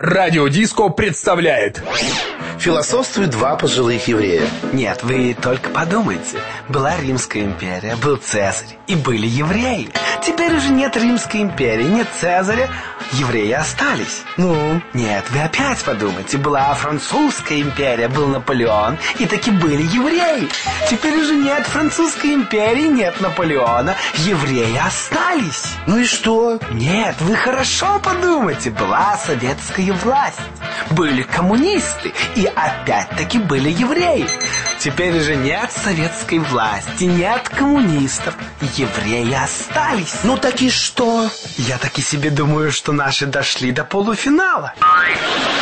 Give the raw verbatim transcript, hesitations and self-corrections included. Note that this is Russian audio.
Радиодиско представляет. Философствуют два пожилых еврея. Нет, вы только подумайте. Была Римская империя, был Цезарь и были евреи. Теперь уже нет Римской империи, нет Цезаря, евреи остались. Ну? Нет, вы опять подумайте. Была Французская империя, был Наполеон, и таки были евреи. Теперь уже нет Французской империи, нет Наполеона, евреи остались. Ну и что? Нет, вы хорошо подумайте. Была советская власть, были коммунисты, и опять-таки были евреи. Теперь же нет советской власти, нет коммунистов, евреи остались. Ну так и что? Я таки себе думаю, что наши дошли до полуфинала.